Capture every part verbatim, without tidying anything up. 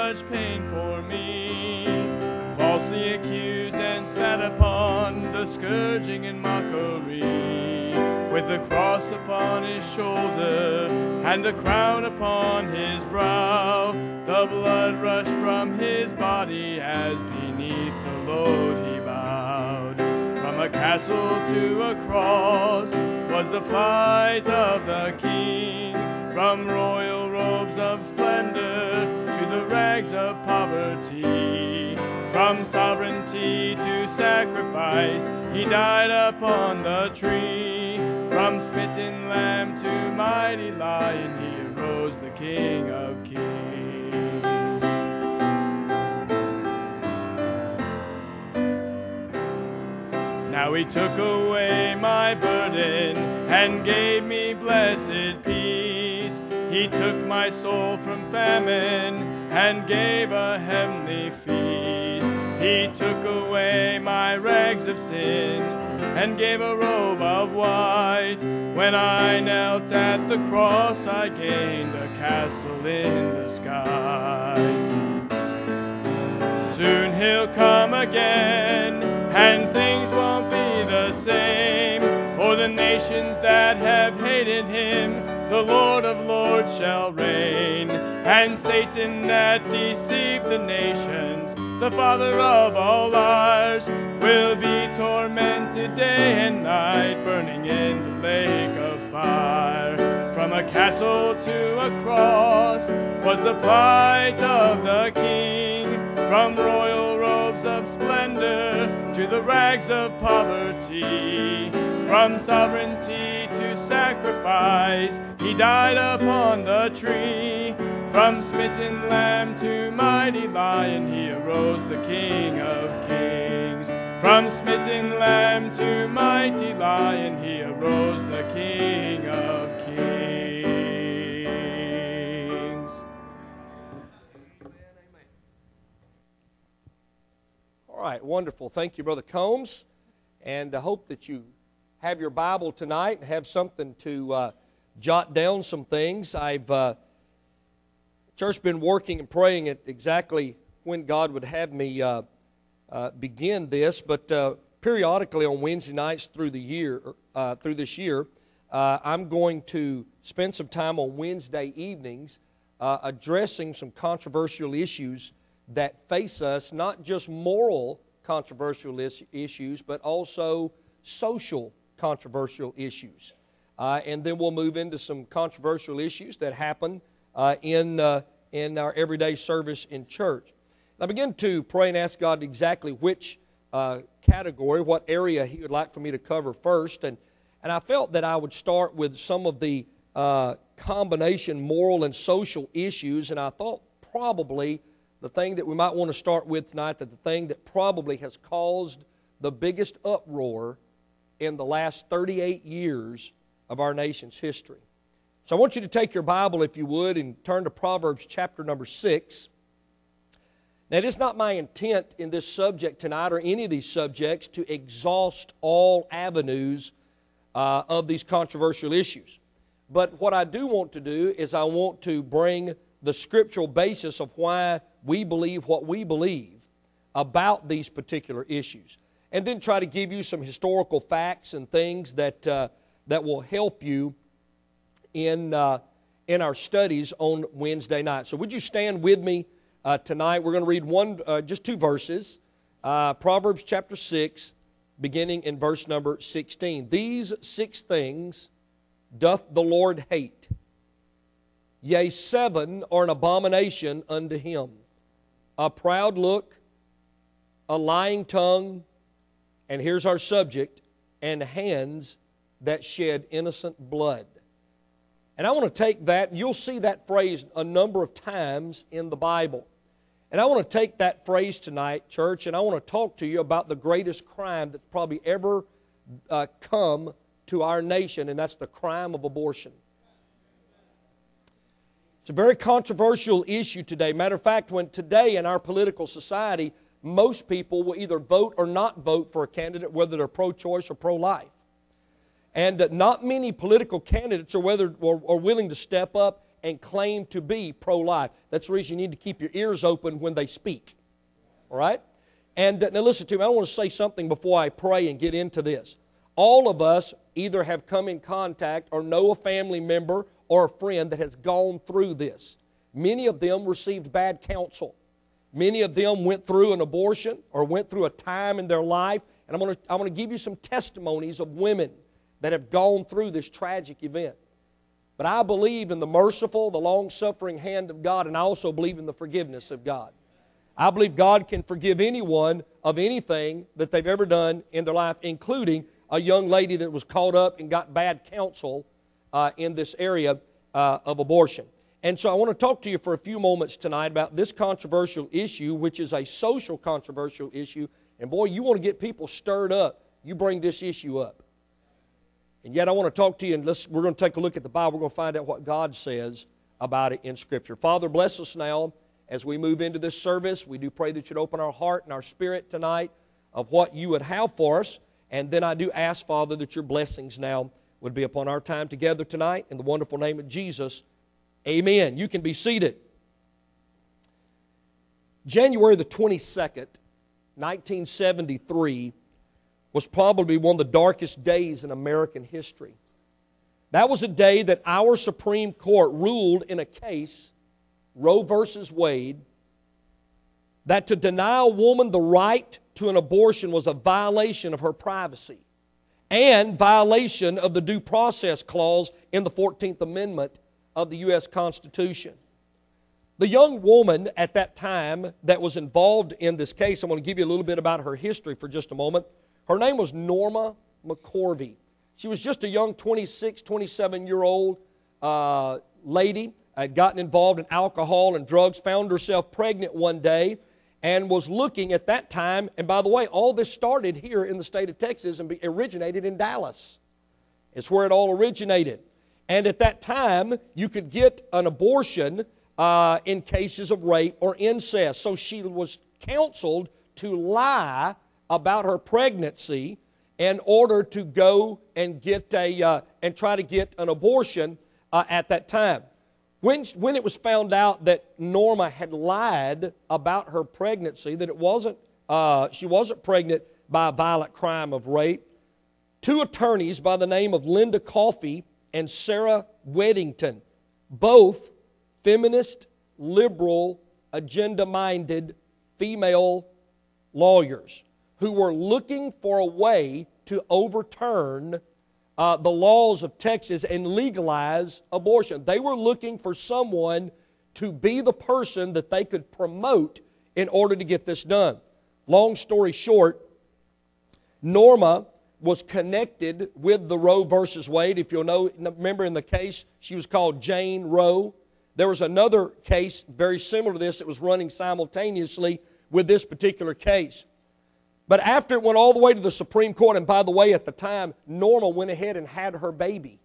much pain for me. Falsely accused and spat upon, the scourging and mockery, with the cross upon his shoulder and the crown upon his brow. The blood rushed from his body as beneath the load he bowed. From a castle to a cross was the plight of the King. From royal robes of splendor to the rags of poverty. From sovereignty to sacrifice, he died upon the tree. From smitten lamb to mighty lion, he arose the King of kings. Now he took away my burden and gave me blessed peace. He took my soul from famine and gave a heavenly feast. He took away my rags of sin and gave a robe of white. When I knelt at the cross, I gained a castle in the skies. Soon he'll come again, and things won't be the same. For the nations that have hated him, the Lord of lords shall reign. And Satan that deceived the nations, the father of all lies, will be tormented day and night, burning in the lake of fire. From a castle to a cross was the plight of the King. From royal robes of splendor to the rags of poverty. From sovereignty to sacrifice, he died upon the tree. From smitten lamb to mighty lion, he arose the King of kings. From smitten lamb to mighty lion, he arose the King of kings. All right, wonderful. Thank you, Brother Combs. And I hope that you have your Bible tonight and have something to uh, jot down some things. I've uh, church been working and praying at exactly when God would have me uh, uh, begin this, but uh, periodically on Wednesday nights through the year, uh, through this year, uh, I'm going to spend some time on Wednesday evenings uh, addressing some controversial issues that face us, not just moral controversial is- issues, but also social controversial issues. Uh, and then we'll move into some controversial issues that happen uh, in, uh, in our everyday service in church. I begin to pray and ask God exactly which uh, category, what area He would like for me to cover first. And, and I felt that I would start with some of the uh, combination moral and social issues, and I thought probably the thing that we might want to start with tonight, that the thing that probably has caused the biggest uproar in the last thirty-eight years of our nation's history. So I want you to take your Bible, if you would, and turn to Proverbs chapter number six. Now, it is not my intent in this subject tonight, or any of these subjects, to exhaust all avenues uh, of these controversial issues. But what I do want to do is I want to bring the scriptural basis of why we believe what we believe about these particular issues, and then try to give you some historical facts and things that uh, that will help you in uh, in our studies on Wednesday night. So would you stand with me uh, tonight? We're going to read one, uh, just two verses, uh, Proverbs chapter six, beginning in verse number sixteen. These six things doth the Lord hate, yea, seven are an abomination unto Him: a proud look, a lying tongue, and here's our subject, and hands that shed innocent blood. And I want to take that, you'll see that phrase a number of times in the Bible. And I want to take that phrase tonight, church, and I want to talk to you about the greatest crime that's probably ever uh, come to our nation, and that's the crime of abortion. It's a very controversial issue today. Matter of fact, when today in our political society, most people will either vote or not vote for a candidate, whether they're pro-choice or pro-life. And uh, not many political candidates are, whether, are, are willing to step up and claim to be pro-life. That's the reason you need to keep your ears open when they speak. All right? And uh, now listen to me. I want to say something before I pray and get into this. All of us either have come in contact or know a family member or a friend that has gone through this. Many of them received bad counsel. Many of them went through an abortion or went through a time in their life. And I'm going to, I'm going to give you some testimonies of women that have gone through this tragic event. But I believe in the merciful, the long-suffering hand of God, and I also believe in the forgiveness of God. I believe God can forgive anyone of anything that they've ever done in their life, including a young lady that was caught up and got bad counsel uh, in this area uh, of abortion. And so I want to talk to you for a few moments tonight about this controversial issue, which is a social controversial issue. And boy, you want to get people stirred up, you bring this issue up. And yet I want to talk to you, and let's, we're going to take a look at the Bible. We're going to find out what God says about it in Scripture. Father, bless us now as we move into this service. We do pray that you'd open our heart and our spirit tonight of what you would have for us. And then I do ask, Father, that your blessings now would be upon our time together tonight. In the wonderful name of Jesus, amen. You can be seated. January the twenty-second, nineteen seventy-three, was probably one of the darkest days in American history. That was a day that our Supreme Court ruled in a case, Roe versus Wade, that to deny a woman the right to an abortion was a violation of her privacy and violation of the Due Process Clause in the fourteenth Amendment of the U S Constitution. The young woman at that time that was involved in this case, I'm going to give you a little bit about her history for just a moment. Her name was Norma McCorvey. She was just a young twenty-six, twenty-seven-year-old uh, lady, had gotten involved in alcohol and drugs, found herself pregnant one day, and was looking at that time, and by the way, all this started here in the state of Texas and be, originated in Dallas. It's where it all originated. And at that time, you could get an abortion uh, in cases of rape or incest. So she was counseled to lie about her pregnancy in order to go and get a uh, and try to get an abortion uh, at that time. When, when it was found out that Norma had lied about her pregnancy, that it wasn't, uh, she wasn't pregnant by a violent crime of rape, two attorneys by the name of Linda Coffey and Sarah Weddington, both feminist, liberal, agenda-minded female lawyers who were looking for a way to overturn Uh, the laws of Texas and legalize abortion. They were looking for someone to be the person that they could promote in order to get this done. Long story short, Norma was connected with the Roe versus Wade. If you'll know, remember in the case, she was called Jane Roe. There was another case very similar to this that was running simultaneously with this particular case. But after it went all the way to the Supreme Court, and by the way, at the time, Norma went ahead and had her baby.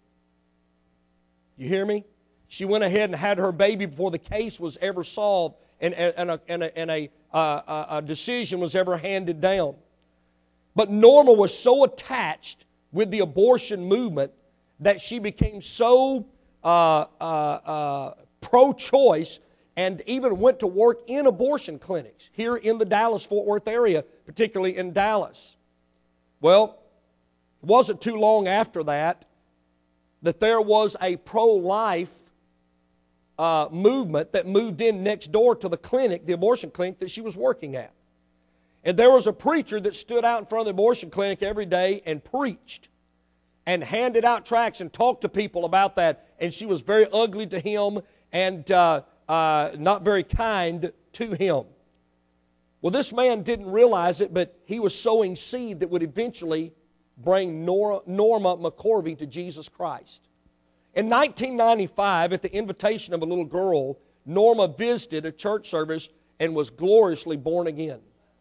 You hear me? She went ahead and had her baby before the case was ever solved and, and, a, and, a, and a, uh, a decision was ever handed down. But Norma was so attached with the abortion movement that she became so uh, uh, uh, pro-choice and even went to work in abortion clinics here in the Dallas-Fort Worth area, particularly in Dallas. Well, it wasn't too long after that that there was a pro-life uh, movement that moved in next door to the clinic, the abortion clinic that she was working at. And there was a preacher that stood out in front of the abortion clinic every day and preached and handed out tracts and talked to people about that. And she was very ugly to him and uh, Uh, not very kind to him. Well, this man didn't realize it, but he was sowing seed that would eventually bring Nora, Norma McCorvey to Jesus Christ. In nineteen ninety-five, at the invitation of a little girl, Norma visited a church service and was gloriously born again.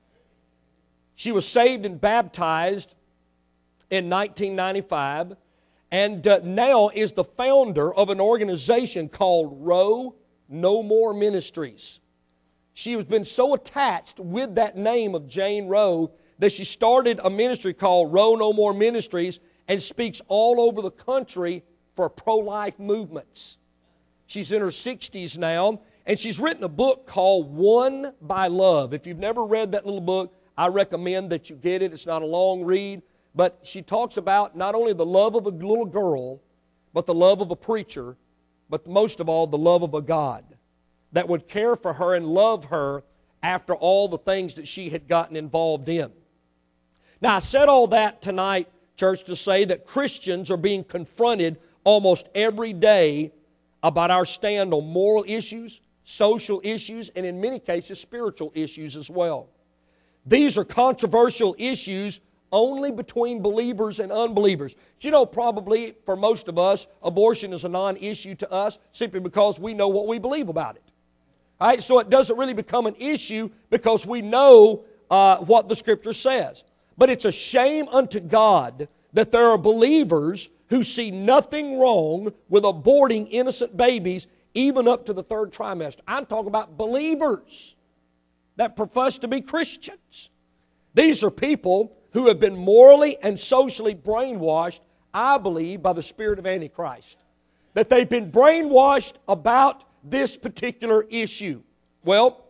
She was saved and baptized in nineteen ninety-five, and uh, now is the founder of an organization called Roe No More Ministries. She has been so attached with that name of Jane Roe that she started a ministry called Roe No More Ministries and speaks all over the country for pro-life movements. She's in her sixties now, and she's written a book called Won by Love. If you've never read that little book, I recommend that you get it. It's not a long read, but she talks about not only the love of a little girl, but the love of a preacher, but most of all, the love of a God that would care for her and love her after all the things that she had gotten involved in. Now, I said all that tonight, church, to say that Christians are being confronted almost every day about our stand on moral issues, social issues, and in many cases, spiritual issues as well. These are controversial issues only between believers and unbelievers. You know, probably for most of us, abortion is a non-issue to us simply because we know what we believe about it. All right, so it doesn't really become an issue because we know uh, what the Scripture says. But it's a shame unto God that there are believers who see nothing wrong with aborting innocent babies even up to the third trimester. I'm talking about believers that profess to be Christians. These are people who have been morally and socially brainwashed, I believe, by the spirit of Antichrist. That they've been brainwashed about this particular issue. Well,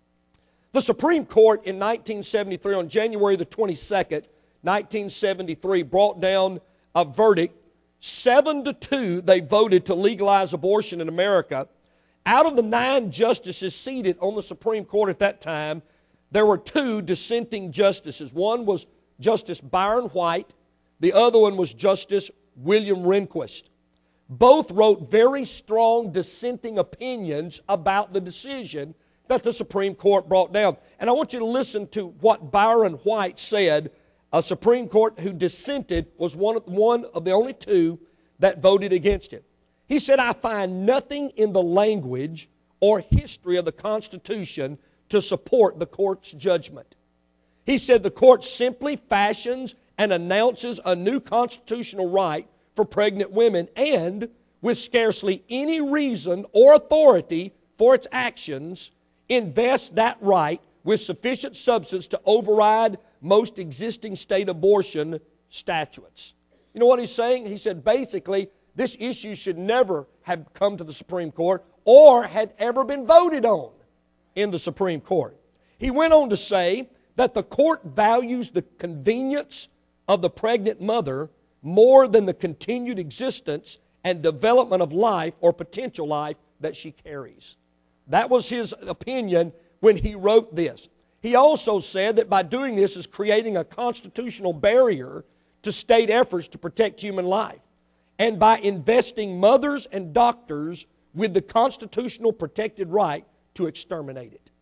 the Supreme Court in nineteen seventy-three, on January the twenty-second, nineteen seventy-three, brought down a verdict. Seven to two, they voted to legalize abortion in America. Out of the nine justices seated on the Supreme Court at that time, there were two dissenting justices. One was Justice Byron White. The other one was Justice William Rehnquist. Both wrote very strong dissenting opinions about the decision that the Supreme Court brought down. And I want you to listen to what Byron White said. A Supreme Court who dissented was one of, one of the only two that voted against it. He said, "I find nothing in the language or history of the Constitution to support the court's judgment." He said the court simply fashions and announces a new constitutional right for pregnant women and, with scarcely any reason or authority for its actions, invests that right with sufficient substance to override most existing state abortion statutes. You know what he's saying? He said basically this issue should never have come to the Supreme Court or had ever been voted on in the Supreme Court. He went on to say that the court values the convenience of the pregnant mother more than the continued existence and development of life or potential life that she carries. That was his opinion when he wrote this. He also said that by doing this is creating a constitutional barrier to state efforts to protect human life, and by investing mothers and doctors with the constitutional protected right to exterminate it.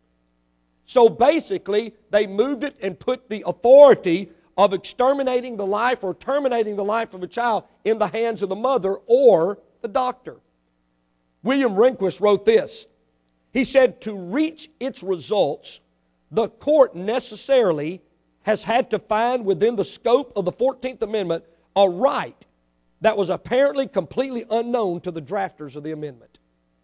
So basically, they moved it and put the authority of exterminating the life or terminating the life of a child in the hands of the mother or the doctor. William Rehnquist wrote this. He said, "To reach its results, the court necessarily has had to find within the scope of the fourteenth Amendment a right that was apparently completely unknown to the drafters of the amendment."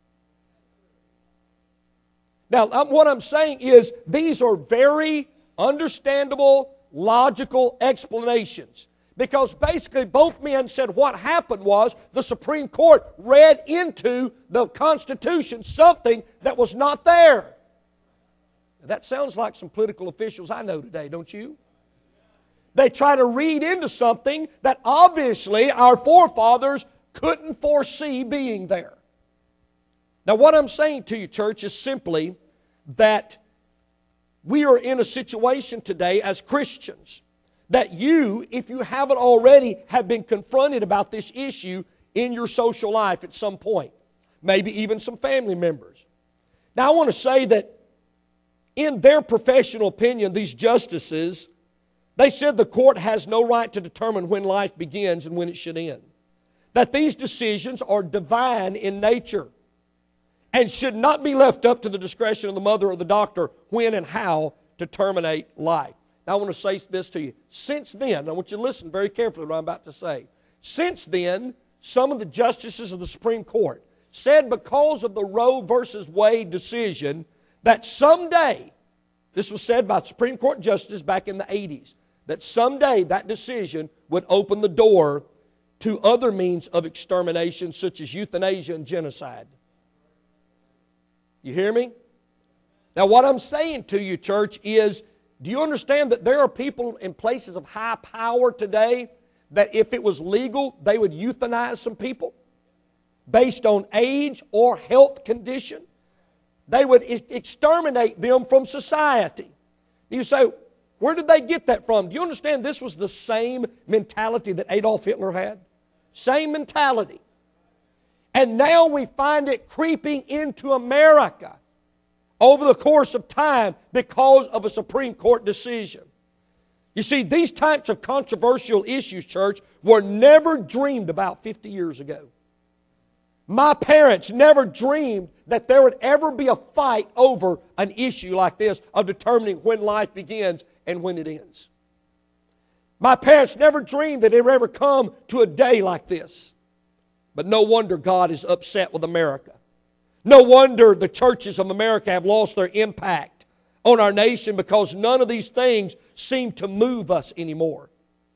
Now, what I'm saying is these are very understandable, logical explanations. Because basically both men said what happened was the Supreme Court read into the Constitution something that was not there. That sounds like some political officials I know today, don't you? They try to read into something that obviously our forefathers couldn't foresee being there. Now, what I'm saying to you, church, is simply that we are in a situation today as Christians that you, if you haven't already, have been confronted about this issue in your social life at some point. Maybe even some family members. Now, I want to say that in their professional opinion, these justices, they said the court has no right to determine when life begins and when it should end. That these decisions are divine in nature and should not be left up to the discretion of the mother or the doctor when and how to terminate life. Now, I want to say this to you. Since then, I want you to listen very carefully to what I'm about to say. Since then, some of the justices of the Supreme Court said because of the Roe versus Wade decision that someday, this was said by Supreme Court justices back in the eighties, that someday that decision would open the door to other means of extermination such as euthanasia and genocide. You hear me? Now what I'm saying to you, church, is do you understand that there are people in places of high power today that if it was legal, they would euthanize some people based on age or health condition? They would exterminate them from society. You say, where did they get that from? Do you understand this was the same mentality that Adolf Hitler had? Same mentality. And now we find it creeping into America over the course of time because of a Supreme Court decision. You see, these types of controversial issues, church, were never dreamed about fifty years ago. My parents never dreamed that there would ever be a fight over an issue like this of determining when life begins and when it ends. My parents never dreamed that it would ever come to a day like this. But no wonder God is upset with America. No wonder the churches of America have lost their impact on our nation because none of these things seem to move us anymore.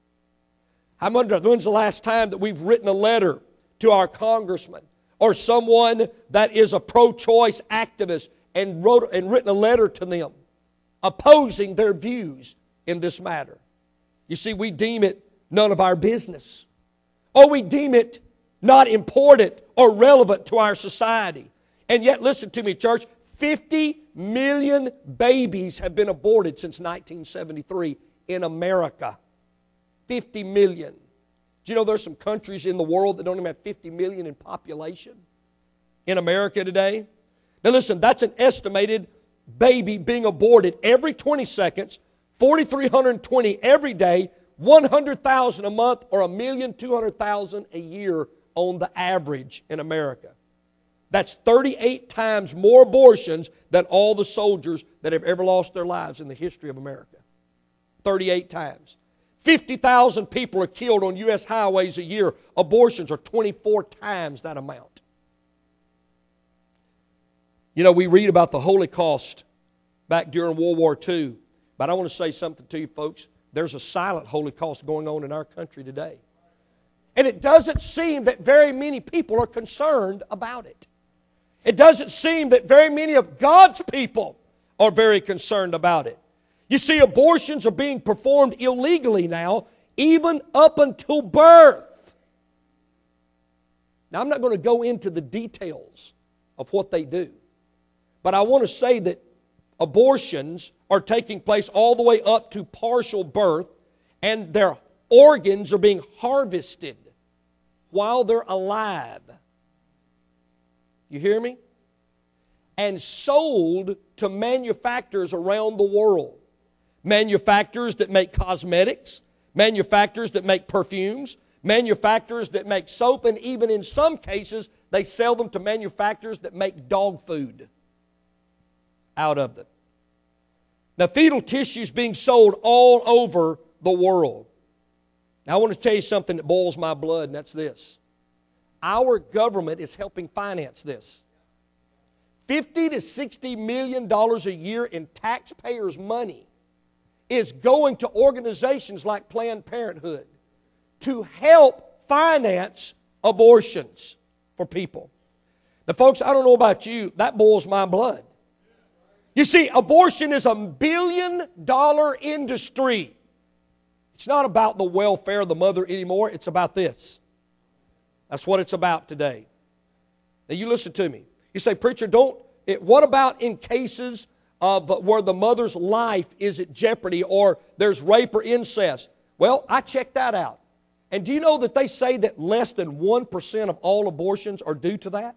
I wonder when's the last time that we've written a letter to our congressman or someone that is a pro-choice activist and wrote and written a letter to them opposing their views in this matter. You see, we deem it none of our business. Or we deem it not important or relevant to our society. And yet, listen to me, church, fifty million babies have been aborted since nineteen seventy-three in America. fifty million. Do you know there's some countries in the world that don't even have fifty million in population? In America today? Now listen, that's an estimated baby being aborted every twenty seconds, four thousand three hundred twenty every day, one hundred thousand a month, or one million two hundred thousand a year on the average in America. That's thirty-eight times more abortions than all the soldiers that have ever lost their lives in the history of America. thirty-eight times. fifty thousand people are killed on U S highways a year. Abortions are twenty-four times that amount. You know, we read about the Holocaust back during World War Two. But I want to say something to you folks. There's a silent Holocaust going on in our country today. And it doesn't seem that very many people are concerned about it. It doesn't seem that very many of God's people are very concerned about it. You see, abortions are being performed illegally now, even up until birth. Now, I'm not going to go into the details of what they do. But I want to say that abortions are taking place all the way up to partial birth, and their organs are being harvested while they're alive. You hear me? And sold to manufacturers around the world. Manufacturers that make cosmetics, manufacturers that make perfumes, manufacturers that make soap, and even in some cases, they sell them to manufacturers that make dog food out of them. Now, fetal tissue is being sold all over the world. Now, I want to tell you something that boils my blood, and that's this. Our government is helping finance this. fifty to sixty million dollars a year in taxpayers' money is going to organizations like Planned Parenthood to help finance abortions for people. Now, folks, I don't know about you, that boils my blood. You see, abortion is a billion dollar industry. It's not about the welfare of the mother anymore. It's about this. That's what it's about today. Now, you listen to me. You say, preacher, don't, it, what about in cases of where the mother's life is at jeopardy or there's rape or incest? Well, I checked that out. And do you know that they say that less than one percent of all abortions are due to that?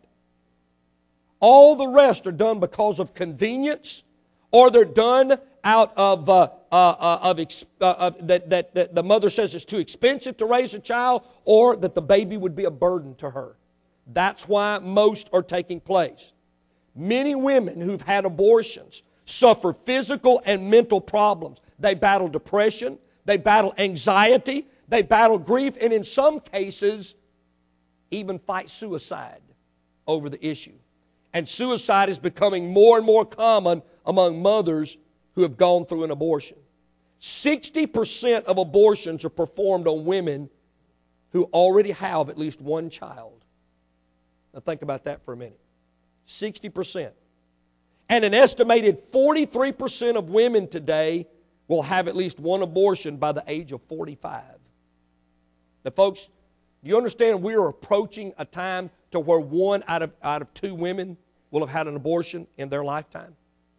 All the rest are done because of convenience, or they're done out of, uh, uh, uh, of, ex uh, of that, that, that the mother says it's too expensive to raise a child, or that the baby would be a burden to her. That's why most are taking place. Many women who've had abortions suffer physical and mental problems. They battle depression, they battle anxiety, they battle grief, and in some cases, even fight suicide over the issue. And suicide is becoming more and more common among mothers who have gone through an abortion. sixty percent of abortions are performed on women who already have at least one child. Now think about that for a minute. sixty percent. And an estimated forty-three percent of women today will have at least one abortion by the age of forty-five. Now, folks, do you understand we are approaching a time to where one out of, out of two women will have had an abortion in their lifetime?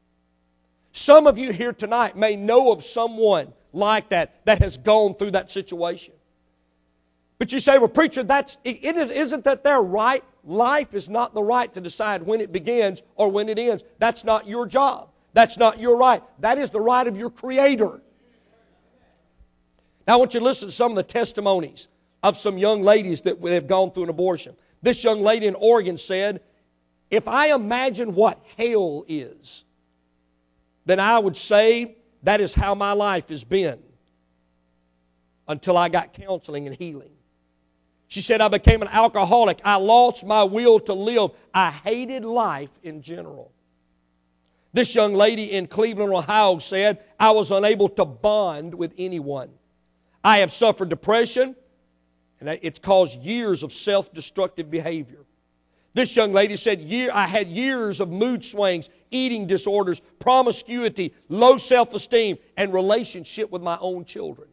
Some of you here tonight may know of someone like that that has gone through that situation. But you say, well, preacher, that's, it, it is, isn't that their right? Life is not the right to decide when it begins or when it ends. That's not your job. That's not your right. That is the right of your Creator. Now I want you to listen to some of the testimonies of some young ladies that have gone through an abortion. This young lady in Oregon said, if I imagine what hell is, then I would say that is how my life has been until I got counseling and healing. She said, I became an alcoholic. I lost my will to live. I hated life in general. This young lady in Cleveland, Ohio said, I was unable to bond with anyone. I have suffered depression, and it's caused years of self-destructive behavior. This young lady said, Year, I had years of mood swings, eating disorders, promiscuity, low self-esteem, and relationship with my own children.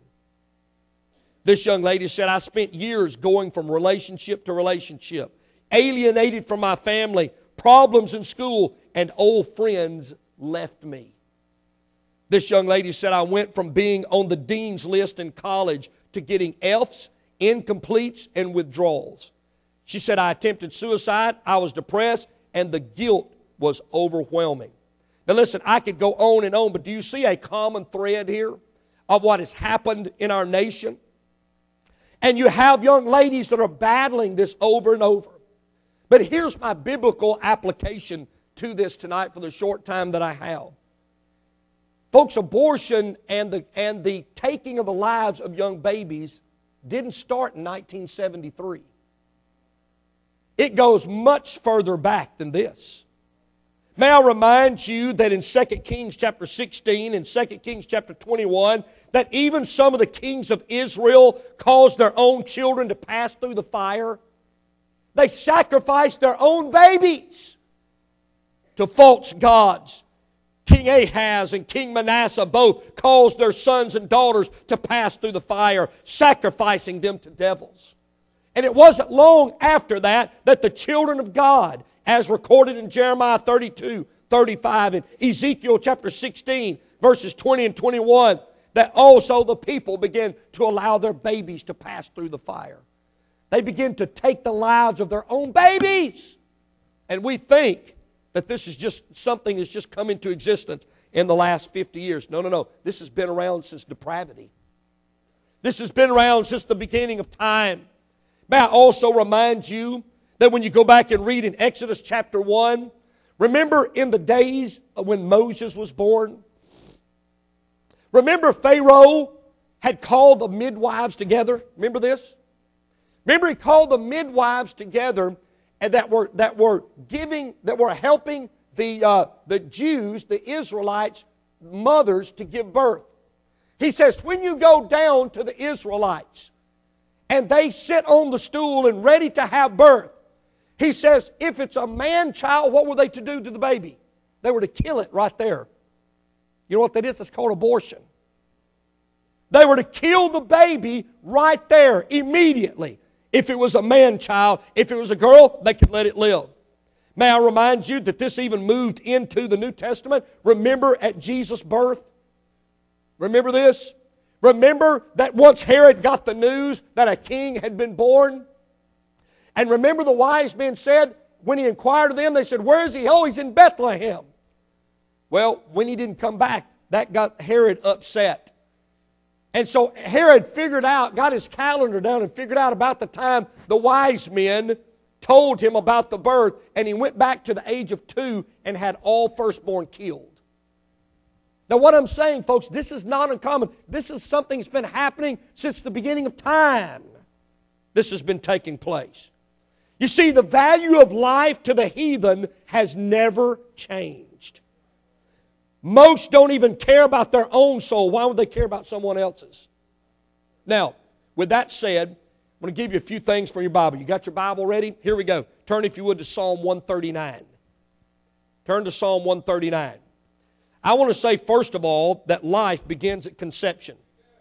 This young lady said, I spent years going from relationship to relationship, alienated from my family, problems in school, and old friends left me. This young lady said, I went from being on the dean's list in college to getting F's, incompletes, and withdrawals. She said, I attempted suicide, I was depressed, and the guilt was overwhelming. Now listen, I could go on and on, but do you see a common thread here of what has happened in our nation? And you have young ladies that are battling this over and over. But here's my biblical application to this tonight for the short time that I have. Folks, abortion and the, and the taking of the lives of young babies didn't start in nineteen seventy-three. It goes much further back than this. May I remind you that in Second Kings chapter sixteen and Second Kings chapter twenty-one, that even some of the kings of Israel caused their own children to pass through the fire. They sacrificed their own babies to false gods. King Ahaz and King Manasseh both caused their sons and daughters to pass through the fire, sacrificing them to devils. And it wasn't long after that that the children of God, as recorded in Jeremiah thirty-two, thirty-five, and Ezekiel chapter sixteen, verses twenty and twenty-one, that also the people began to allow their babies to pass through the fire. They begin to take the lives of their own babies. And we think that this is just something that's just come into existence in the last fifty years. No, no, no. This has been around since depravity. This has been around since the beginning of time. May I also remind you that when you go back and read in Exodus chapter one, remember in the days when Moses was born? Remember Pharaoh had called the midwives together? Remember this? Remember he called the midwives together and that were, that were giving, that were helping the, uh, the Jews, the Israelites, mothers to give birth. He says, when you go down to the Israelites and they sit on the stool and ready to have birth, he says, if it's a man child, what were they to do to the baby? They were to kill it right there. You know what that is? It's called abortion. They were to kill the baby right there, immediately. If it was a man child, if it was a girl, they could let it live. May I remind you that this even moved into the New Testament? Remember at Jesus' birth? Remember this? Remember that once Herod got the news that a king had been born? And remember the wise men said, when he inquired of them, they said, where is he? Oh, he's in Bethlehem. Well, when he didn't come back, that got Herod upset. And so Herod figured out, got his calendar down and figured out about the time the wise men told him about the birth, and he went back to the age of two and had all firstborn killed. Now what I'm saying, folks, this is not uncommon. This is something that's been happening since the beginning of time. This has been taking place. You see, the value of life to the heathen has never changed. Most don't even care about their own soul. Why would they care about someone else's? Now, with that said, I'm going to give you a few things from your Bible. You got your Bible ready? Here we go. Turn, if you would, to Psalm one thirty-nine. Turn to Psalm one thirty-nine. I want to say, first of all, that life begins at conception.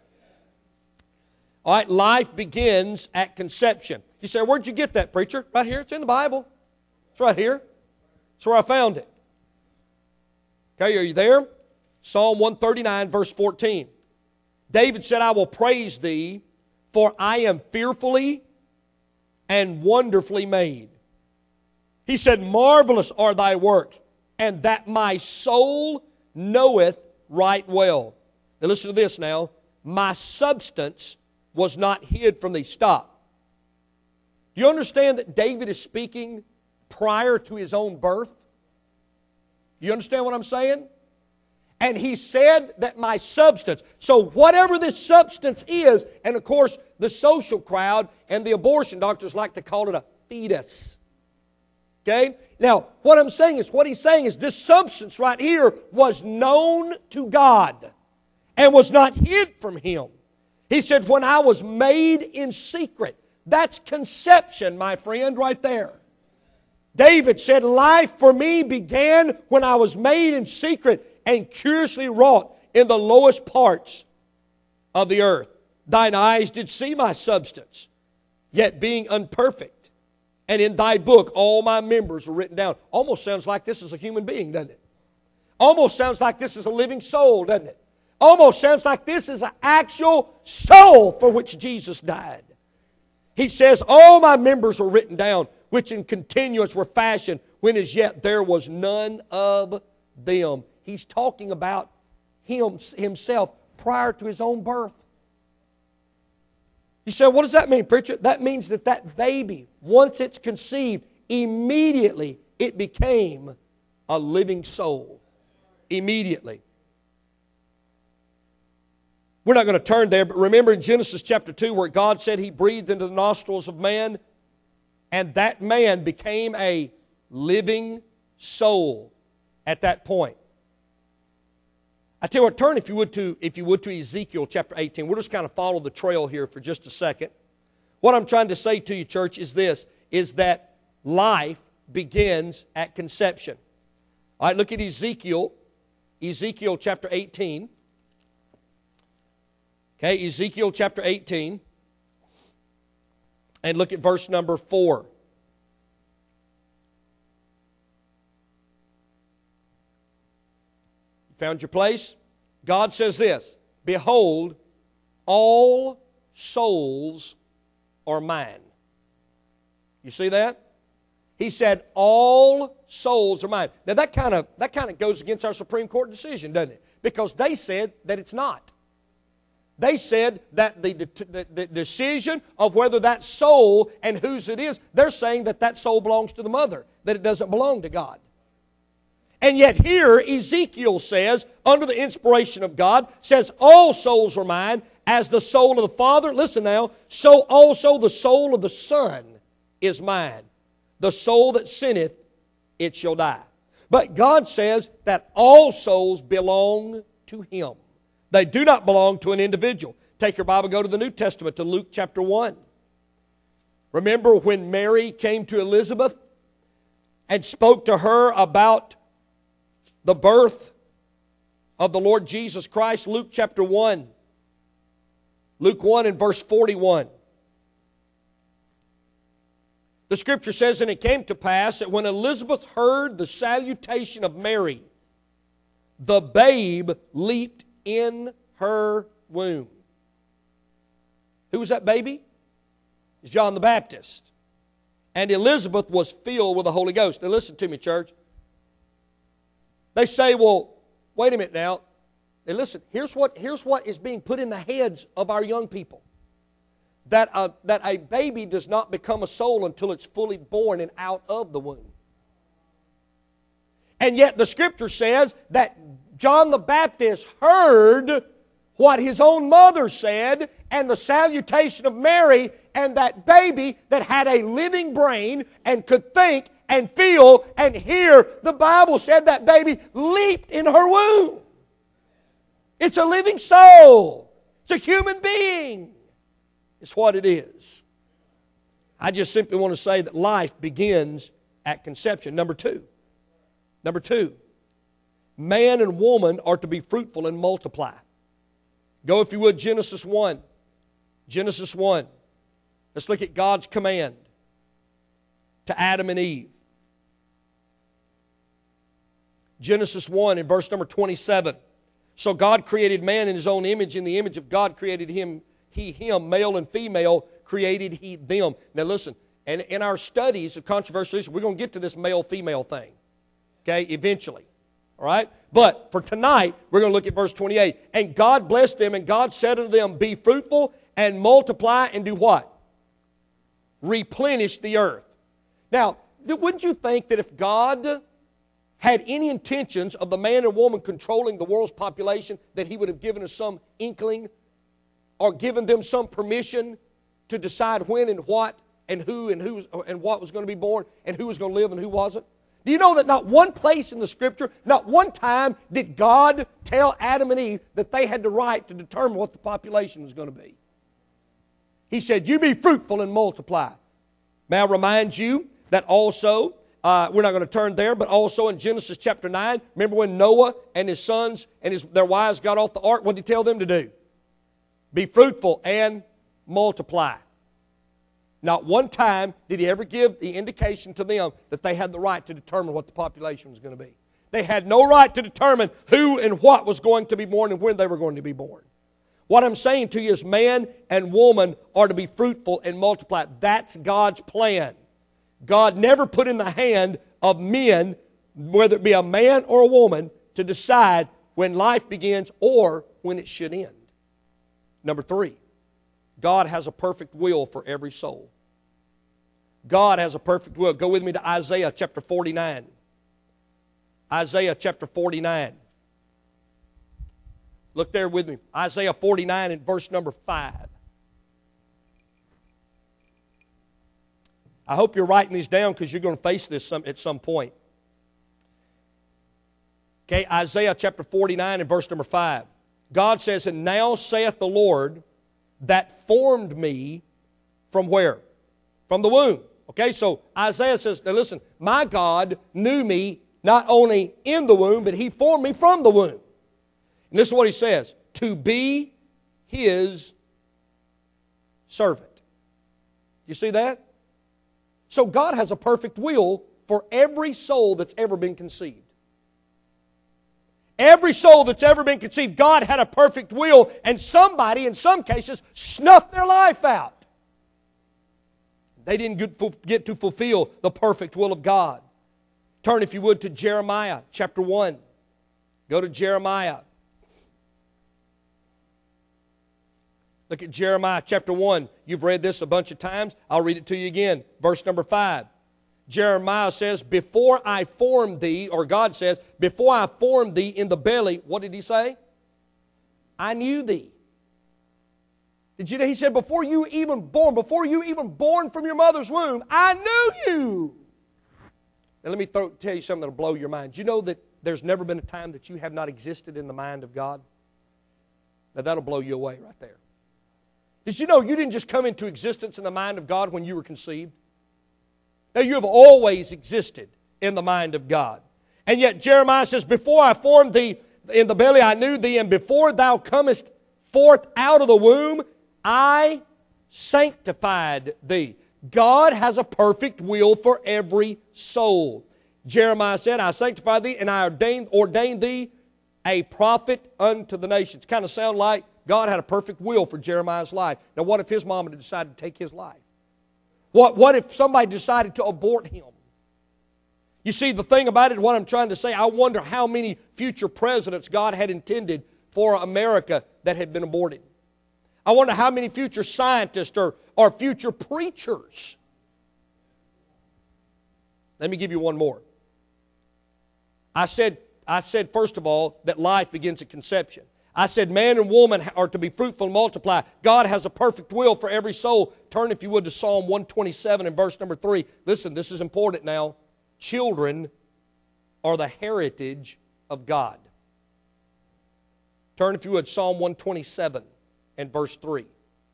All right, life begins at conception. You say, where'd you get that, preacher? Right here. It's in the Bible. It's right here. That's where I found it. Okay, are you there? Psalm one thirty-nine, verse fourteen. David said, I will praise thee, for I am fearfully and wonderfully made. He said, marvelous are thy works, and that my soul knoweth right well. Now listen to this now. My substance was not hid from thee. Stop. Do you understand that David is speaking prior to his own birth? You understand what I'm saying? And he said that my substance. So whatever this substance is, and of course the social crowd and the abortion doctors like to call it a fetus. Okay? Now, what I'm saying is, what he's saying is this substance right here was known to God and was not hid from Him. He said, when I was made in secret. That's conception, my friend, right there. David said, life for me began when I was made in secret and curiously wrought in the lowest parts of the earth. Thine eyes did see my substance, yet being unperfect. And in thy book all my members are written down. Almost sounds like this is a human being, doesn't it? Almost sounds like this is a living soul, doesn't it? Almost sounds like this is an actual soul for which Jesus died. He says, all my members are written down, which in continuance were fashioned, when as yet there was none of them. He's talking about him, himself prior to his own birth. You say, what does that mean, preacher? That means that that baby, once it's conceived, immediately it became a living soul. Immediately. We're not going to turn there, but remember in Genesis chapter two where God said He breathed into the nostrils of man, and that man became a living soul at that point. I tell you what, turn if you would to if you would to Ezekiel chapter eighteen. We'll just kind of follow the trail here for just a second. What I'm trying to say to you, church, is this, is that life begins at conception. All right, look at Ezekiel, Ezekiel chapter eighteen. Okay, Ezekiel chapter eighteen. And look at verse number four. Found your place? God says this, behold, all souls are mine. You see that? He said, all souls are mine. Now that kind of that kind of goes against our Supreme Court decision, doesn't it? Because they said that it's not. They said that the, the, the decision of whether that soul and whose it is, they're saying that that soul belongs to the mother, that it doesn't belong to God. And yet here Ezekiel says, under the inspiration of God, says, all souls are mine, as the soul of the Father, listen now, so also the soul of the Son is mine. The soul that sinneth, it shall die. But God says that all souls belong to Him. They do not belong to an individual. Take your Bible, go to the New Testament, to Luke chapter one. Remember when Mary came to Elizabeth and spoke to her about the birth of the Lord Jesus Christ? Luke chapter one. Luke one and verse forty-one. The Scripture says, and it came to pass that when Elizabeth heard the salutation of Mary, the babe leaped in her womb. Who was that baby? It's John the Baptist. And Elizabeth was filled with the Holy Ghost. Now listen to me, church. They say, well, wait a minute now. Now listen, here's what, here's what is being put in the heads of our young people. That a, that a baby does not become a soul until it's fully born and out of the womb. And yet the Scripture says that John the Baptist heard what his own mother said and the salutation of Mary, and that baby that had a living brain and could think and feel and hear, the Bible said that baby leaped in her womb. It's a living soul. It's a human being. It's what it is. I just simply want to say that life begins at conception. Number two, Number two, man and woman are to be fruitful and multiply. Go, if you would, Genesis one. Genesis one. Let's look at God's command to Adam and Eve. Genesis one in verse number twenty-seven. So God created man in His own image. In the image of God created him, he, him, male and female created He them. Now listen, and in our studies of controversial issues, we're going to get to this male-female thing, okay, eventually. All right? But for tonight, we're going to look at verse twenty-eight. And God blessed them, and God said unto them, be fruitful and multiply and do what? Replenish the earth. Now, wouldn't you think that if God had any intentions of the man and woman controlling the world's population, that He would have given us some inkling or given them some permission to decide when and what and who and who and what was going to be born and who was going to live and who wasn't? Do you know that not one place in the Scripture, not one time did God tell Adam and Eve that they had the right to determine what the population was going to be? He said, you be fruitful and multiply. May I remind you that also, uh, we're not going to turn there, but also in Genesis chapter nine, remember when Noah and his sons and his, their wives got off the ark, what did He tell them to do? Be fruitful and multiply. Not one time did He ever give the indication to them that they had the right to determine what the population was going to be. They had no right to determine who and what was going to be born and when they were going to be born. What I'm saying to you is man and woman are to be fruitful and multiply. That's God's plan. God never put in the hand of men, whether it be a man or a woman, to decide when life begins or when it should end. Number three, God has a perfect will for every soul. God has a perfect will. Go with me to Isaiah chapter forty-nine. Isaiah chapter forty-nine. Look there with me. Isaiah forty-nine and verse number five. I hope you're writing these down because you're going to face this some, at some point. Okay, Isaiah chapter forty-nine and verse number five. God says, and now saith the Lord that formed me from where? From the womb. Okay, so Isaiah says, now listen, my God knew me not only in the womb, but He formed me from the womb. And this is what He says, to be His servant. You see that? So God has a perfect will for every soul that's ever been conceived. Every soul that's ever been conceived, God had a perfect will, and somebody, in some cases, snuffed their life out. They didn't get to fulfill the perfect will of God. Turn, if you would, to Jeremiah chapter one. Go to Jeremiah. Look at Jeremiah chapter one. You've read this a bunch of times. I'll read it to you again. Verse number five. Jeremiah says, before I formed thee, or God says, before I formed thee in the belly, what did He say? I knew thee. Did you know? He said, before you even born, before you even born from your mother's womb, I knew you. Now let me throw, tell you something that will blow your mind. Do you know that there's never been a time that you have not existed in the mind of God? Now that'll blow you away right there. Did you know you didn't just come into existence in the mind of God when you were conceived? Now, you have always existed in the mind of God. And yet Jeremiah says, before I formed thee in the belly, I knew thee, and before thou comest forth out of the womb, I sanctified thee. God has a perfect will for every soul. Jeremiah said, I sanctified thee, and I ordained, ordained thee a prophet unto the nations. Kind of sound like God had a perfect will for Jeremiah's life. Now, what if his mom had decided to take his life? What, what if somebody decided to abort him? You see, the thing about it, what I'm trying to say, I wonder how many future presidents God had intended for America that had been aborted. I wonder how many future scientists or, or future preachers. Let me give you one more. I said, I said, first of all, that life begins at conception. I said man and woman are to be fruitful and multiply. God has a perfect will for every soul. Turn, if you would, to Psalm one twenty-seven and verse number three. Listen, this is important now. Children are the heritage of God. Turn, if you would, Psalm one twenty-seven and verse three.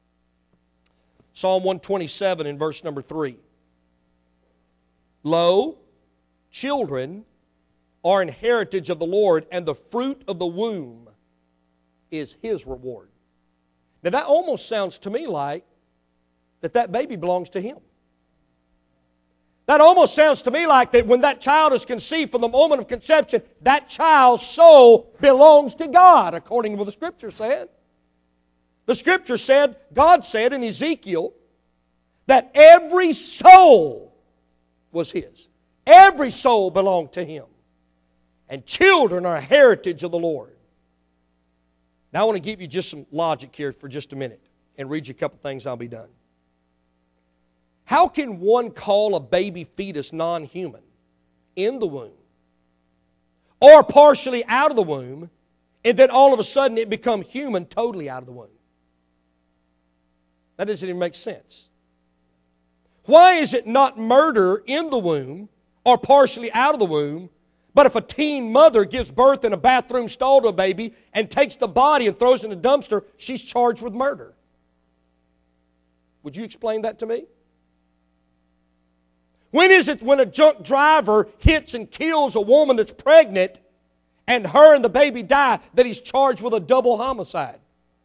Psalm one twenty-seven and verse number three. Lo, children are an heritage of the Lord, and the fruit of the womb is His reward. Now that almost sounds to me like that that baby belongs to Him. That almost sounds to me like that when that child is conceived from the moment of conception, that child's soul belongs to God, according to what the Scripture said. The Scripture said, God said in Ezekiel, that every soul was His. Every soul belonged to Him. And children are a heritage of the Lord. Now I want to give you just some logic here for just a minute and read you a couple things, I'll be done. How can one call a baby fetus non-human in the womb or partially out of the womb and then all of a sudden it become human totally out of the womb? That doesn't even make sense. Why is it not murder in the womb or partially out of the womb, but if a teen mother gives birth in a bathroom stall to a baby and takes the body and throws it in a dumpster, she's charged with murder? Would you explain that to me? When is it when a drunk driver hits and kills a woman that's pregnant and her and the baby die that he's charged with a double homicide?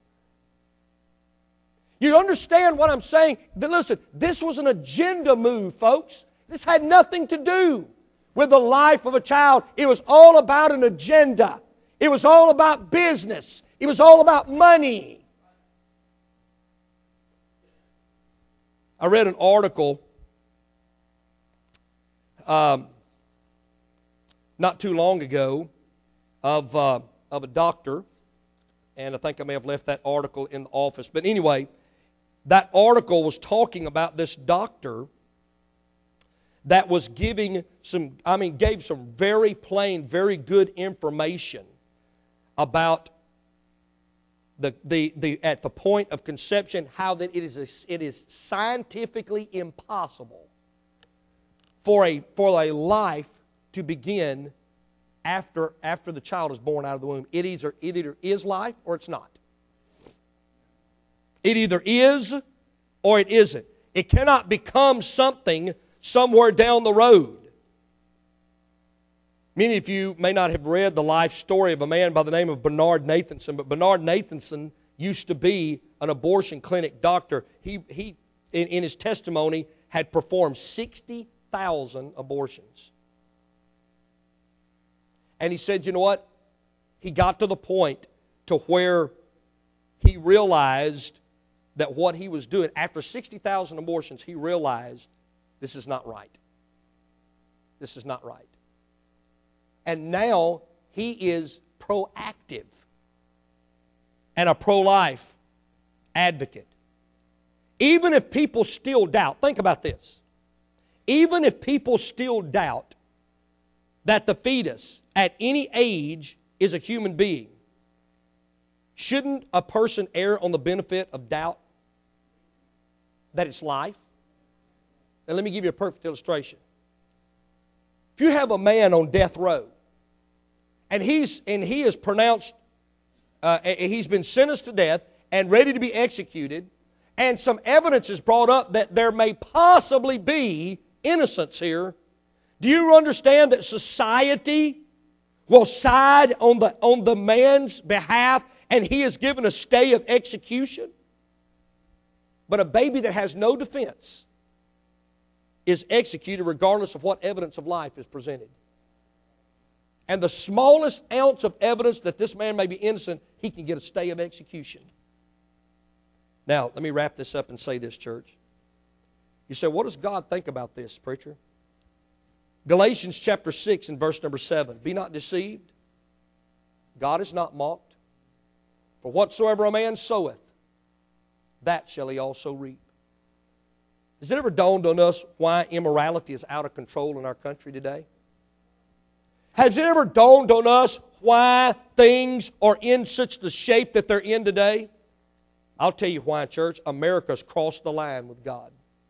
You understand what I'm saying? Listen, this was an agenda move, folks. This had nothing to do with the life of a child. It was all about an agenda. It was all about business. It was all about money. I read an article Um, not too long ago of, uh, of a doctor, and I think I may have left that article in the office. But anyway, that article was talking about this doctor that was giving some, I mean, gave some very plain, very good information about the, the, the at the point of conception, how that it is, a, it is scientifically impossible for a, for a life to begin after, after the child is born out of the womb. It either, it either is life or it's not. It either is or it isn't. It cannot become something somewhere down the road. Many of you may not have read the life story of a man by the name of Bernard Nathanson, but Bernard Nathanson used to be an abortion clinic doctor. He, he in, in his testimony, had performed sixty thousand abortions. And he said, you know what? He got to the point to where he realized that what he was doing, after sixty thousand abortions, he realized this is not right. This is not right. And now he is proactive and a pro-life advocate. Even if people still doubt, think about this. Even if people still doubt that the fetus at any age is a human being, shouldn't a person err on the benefit of doubt that it's life? Now let me give you a perfect illustration. If you have a man on death row and he's and he is pronounced, uh, he's been sentenced to death and ready to be executed, and some evidence is brought up that there may possibly be innocence here, do you understand that society will side on the, on the man's behalf and he is given a stay of execution? But a baby that has no defense is executed regardless of what evidence of life is presented. And the smallest ounce of evidence that this man may be innocent, he can get a stay of execution. Now, let me wrap this up and say this, church. You say, what does God think about this, preacher? Galatians chapter six and verse number seven. Be not deceived. God is not mocked. For whatsoever a man soweth, that shall he also reap. Has it ever dawned on us why immorality is out of control in our country today? Has it ever dawned on us why things are in such the shape that they're in today? I'll tell you why, church. America's crossed the line with God.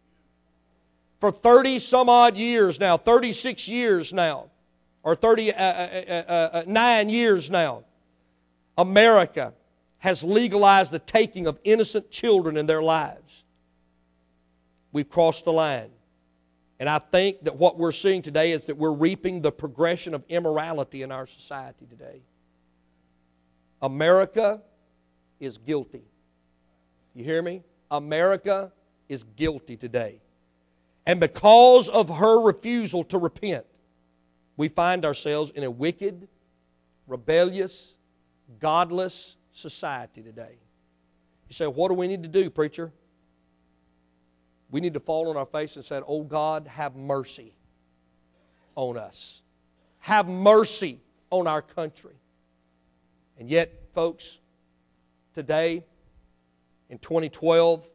For thirty some odd years now, thirty-six years now, or thirty-nine years now, America has legalized the taking of innocent children in their lives. We've crossed the line. And I think that what we're seeing today is that we're reaping the progression of immorality in our society today. America is guilty. You hear me? America is guilty today. And because of her refusal to repent, we find ourselves in a wicked, rebellious, godless society today. You say, what do we need to do, preacher? We need to fall on our face and say, oh God, have mercy on us. Have mercy on our country. And yet, folks, today, in twenty twelve,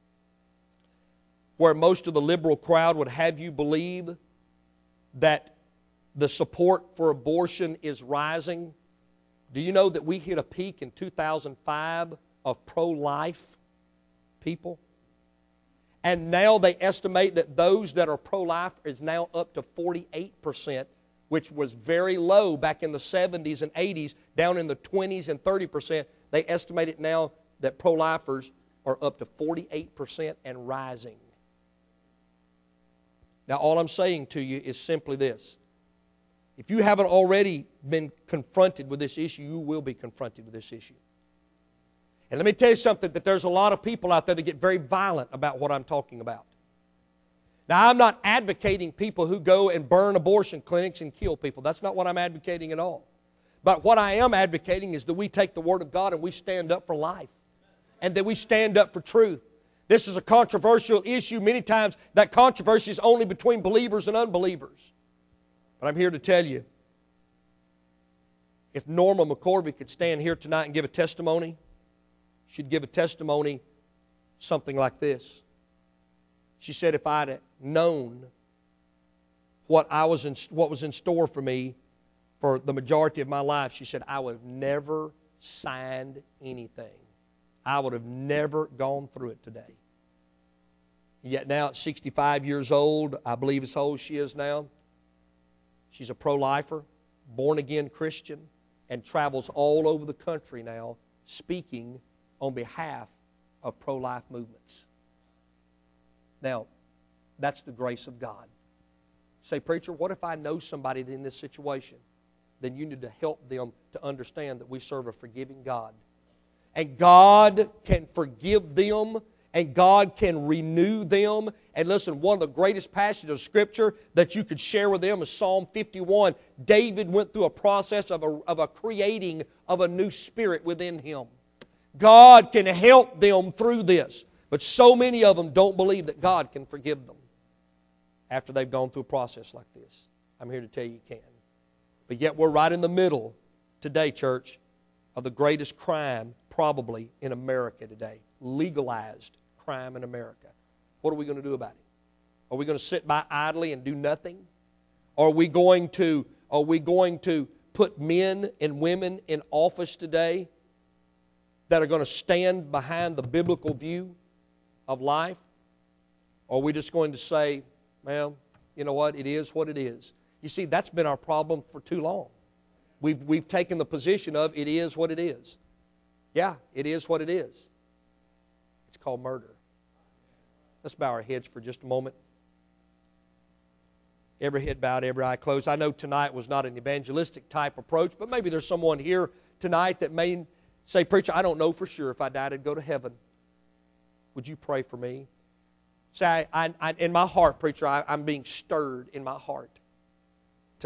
where most of the liberal crowd would have you believe that the support for abortion is rising, do you know that we hit a peak in two thousand five of pro-life people? And now they estimate that those that are pro-life is now up to forty-eight percent, which was very low back in the seventies and eighties, down in the twenties and thirty percent. They estimate it now that pro-lifers are up to forty-eight percent and rising. Now, all I'm saying to you is simply this. If you haven't already been confronted with this issue, you will be confronted with this issue. And let me tell you something, that there's a lot of people out there that get very violent about what I'm talking about. Now, I'm not advocating people who go and burn abortion clinics and kill people. That's not what I'm advocating at all. But what I am advocating is that we take the Word of God and we stand up for life. And that we stand up for truth. This is a controversial issue. Many times that controversy is only between believers and unbelievers. But I'm here to tell you, if Norma McCorvey could stand here tonight and give a testimony, she'd give a testimony something like this. She said, if I'd known what I was in, what was in store for me for the majority of my life, she said, I would have never signed anything. I would have never gone through it today. Yet now at sixty-five years old, I believe as old as she is now, she's a pro-lifer, born-again Christian, and travels all over the country now speaking on behalf of pro-life movements. Now, that's the grace of God. Say, preacher, what if I know somebody in this situation? Then you need to help them to understand that we serve a forgiving God. And God can forgive them, and God can renew them. And listen, one of the greatest passages of Scripture that you could share with them is Psalm fifty-one. David went through a process of a, of a creating of a new spirit within him. God can help them through this. But so many of them don't believe that God can forgive them after they've gone through a process like this. I'm here to tell you you can. But yet we're right in the middle today, church, of the greatest crime probably in America today. Legalized crime in America. What are we going to do about it? Are we going to sit by idly and do nothing? Are we going to, are we going to put men and women in office today that are going to stand behind the biblical view of life? Or are we just going to say, well, you know what, it is what it is? You see, that's been our problem for too long. We've, we've taken the position of it is what it is. Yeah, it is what it is. It's called murder. Let's bow our heads for just a moment. Every head bowed, every eye closed. I know tonight was not an evangelistic type approach, but maybe there's someone here tonight that may say, preacher, I don't know for sure if I died I'd go to heaven. Would you pray for me? Say, I, I, I, in my heart, preacher, I, I'm being stirred in my heart